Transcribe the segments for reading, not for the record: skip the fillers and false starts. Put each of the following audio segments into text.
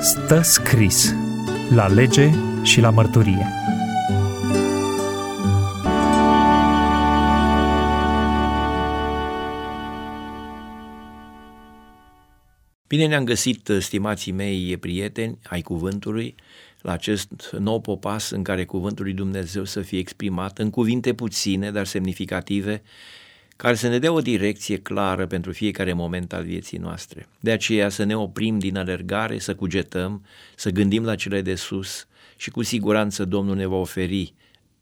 Stă scris la lege și la mărturie. Bine ne-am găsit, stimații mei prieteni ai cuvântului, la acest nou popas în care cuvântul lui Dumnezeu să fie exprimat în cuvinte puține, dar semnificative, care să ne dea o direcție clară pentru fiecare moment al vieții noastre. De aceea să ne oprim din alergare, să cugetăm, să gândim la cele de sus și cu siguranță Domnul ne va oferi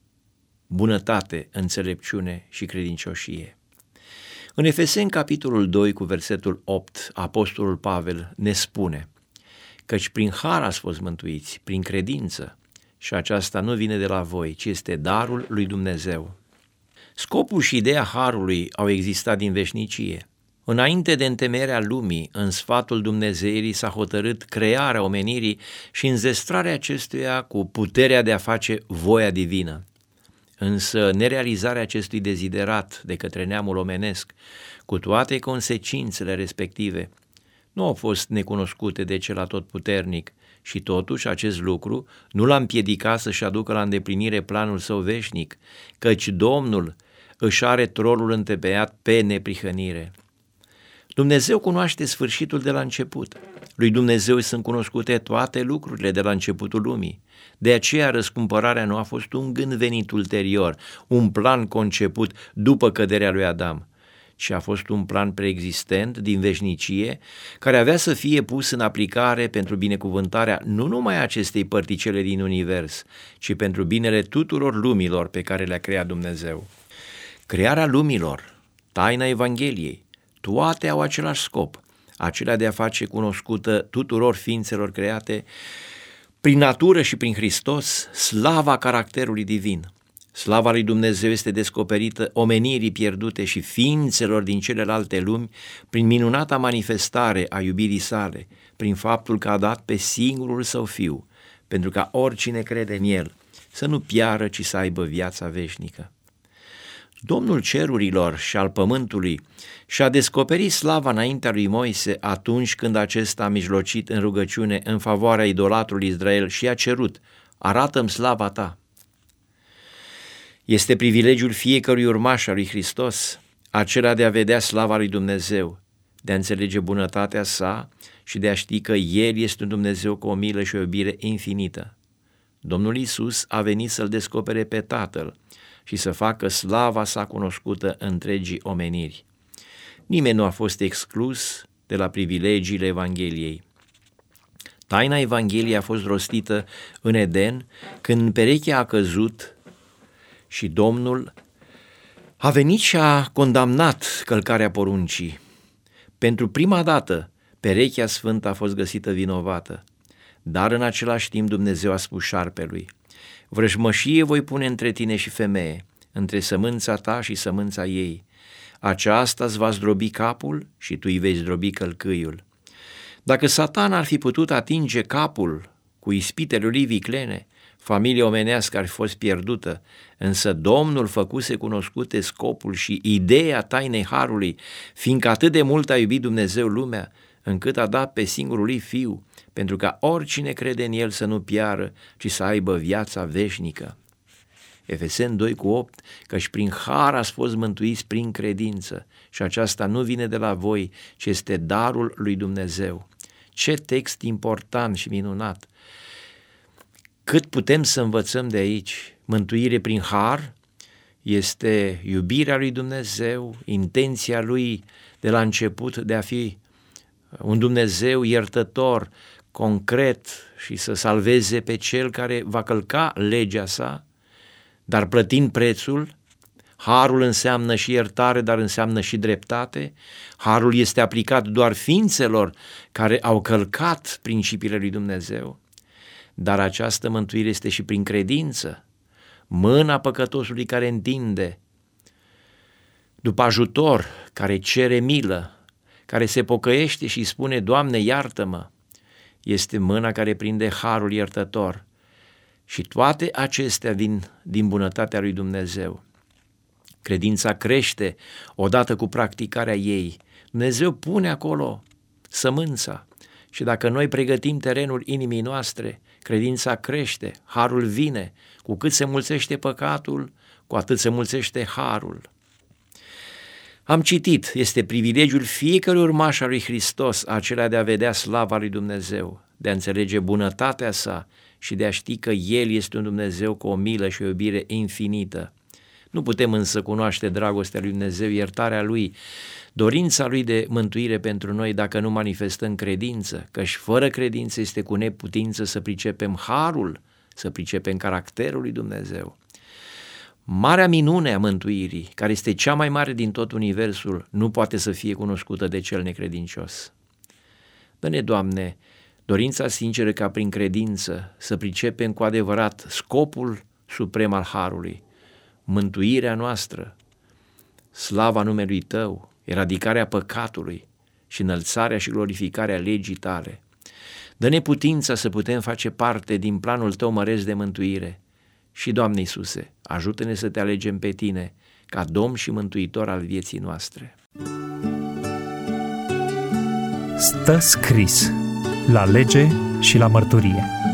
bunătate, înțelepciune și credincioșie. În Efeseni, capitolul 2, cu versetul 8, apostolul Pavel ne spune: căci prin har ați fost mântuiți, prin credință, și aceasta nu vine de la voi, ci este darul lui Dumnezeu. Scopul și ideea harului au existat din veșnicie. Înainte de întemeierea lumii, în sfatul Dumnezeirii s-a hotărât crearea omenirii și înzestrarea acestuia cu puterea de a face voia divină. Însă nerealizarea acestui deziderat de către neamul omenesc, cu toate consecințele respective, nu au fost necunoscute de cel atotputernic și totuși acest lucru nu l-a împiedicat să-și aducă la îndeplinire planul său veșnic, căci Domnul își are tronul întemeiat pe neprihănire. Dumnezeu cunoaște sfârșitul de la început. Lui Dumnezeu sunt cunoscute toate lucrurile de la începutul lumii. De aceea răscumpărarea nu a fost un gând venit ulterior, un plan conceput după căderea lui Adam, ci a fost un plan preexistent din veșnicie, care avea să fie pus în aplicare pentru binecuvântarea nu numai acestei părticele din univers, ci pentru binele tuturor lumilor pe care le-a creat Dumnezeu. Crearea lumilor, taina Evangheliei, toate au același scop, acela de a face cunoscută tuturor ființelor create, prin natură și prin Hristos, slava caracterului divin. Slava lui Dumnezeu este descoperită omenirii pierdute și ființelor din celelalte lumi prin minunata manifestare a iubirii sale, prin faptul că a dat pe singurul său Fiu, pentru ca oricine crede în El să nu piară, ci să aibă viața veșnică. Domnul cerurilor și al pământului și-a descoperit slava înaintea lui Moise atunci când acesta a mijlocit în rugăciune în favoarea idolatrului Israel și a cerut: arată-mi slava ta. Este privilegiul fiecărui urmaș al lui Hristos, acela de a vedea slava lui Dumnezeu, de a înțelege bunătatea sa și de a ști că El este un Dumnezeu cu o milă și o iubire infinită. Domnul Iisus a venit să-L descopere pe Tatăl și să facă slava sa cunoscută întregii omeniri. Nimeni nu a fost exclus de la privilegiile Evangheliei. Taina Evangheliei a fost rostită în Eden, când perechea a căzut și Domnul a venit și a condamnat călcarea poruncii. Pentru prima dată, perechea sfântă a fost găsită vinovată, dar în același timp Dumnezeu a spus șarpelui: vrăjmășie voi pune între tine și femeie, între sămânța ta și sămânța ei. Aceasta îți va zdrobi capul și tu îi vei zdrobi călcâiul. Dacă Satan ar fi putut atinge capul cu ispitele lui viclene, familia omenească ar fi fost pierdută, însă Domnul făcuse cunoscute scopul și ideea tainei harului, fiindcă atât de mult a iubit Dumnezeu lumea, încât a dat pe singurul lui Fiu, pentru ca oricine crede în El să nu piară, ci să aibă viața veșnică. Efeseni 2 cu 8, căci prin har ați fost mântuiți prin credință și aceasta nu vine de la voi, ci este darul lui Dumnezeu. Ce text important și minunat! Cât putem să învățăm de aici? Mântuire prin har este iubirea lui Dumnezeu, intenția lui de la început de a fi un Dumnezeu iertător, concret și să salveze pe cel care va călca legea sa, dar plătind prețul. Harul înseamnă și iertare, dar înseamnă și dreptate. Harul este aplicat doar ființelor care au călcat principiile lui Dumnezeu, dar această mântuire este și prin credință. Mâna păcătosului care întinde după ajutor, care cere milă, care se pocăiește și spune: Doamne, iartă-mă, este mâna care prinde harul iertător. Și toate acestea vin din bunătatea lui Dumnezeu. Credința crește odată cu practicarea ei. Dumnezeu pune acolo sămânța Și dacă noi pregătim terenul inimii noastre, credința crește, harul vine, cu cât se mulțește păcatul, cu atât se mulțește harul. Am citit, este privilegiul fiecărui urmaș al lui Hristos acela de a vedea slava lui Dumnezeu, de a înțelege bunătatea sa și de a ști că El este un Dumnezeu cu o milă și o iubire infinită. Nu putem însă cunoaște dragostea lui Dumnezeu, iertarea Lui, dorința Lui de mântuire pentru noi dacă nu manifestăm credință, căci fără credință este cu neputință să pricepem harul, să pricepem caracterul lui Dumnezeu. Marea minune a mântuirii, care este cea mai mare din tot universul, nu poate să fie cunoscută de cel necredincios. Dă-ne, Doamne, dorința sinceră ca prin credință să pricepem cu adevărat scopul suprem al harului, mântuirea noastră, slava numelui Tău, eradicarea păcatului și înălțarea și glorificarea legii Tale. Dă-ne putința să putem face parte din planul Tău măresc de mântuire. Și, Doamne Iisuse, ajută-ne să Te alegem pe Tine ca Domn și Mântuitor al vieții noastre. Stă scris la lege și la mărturie.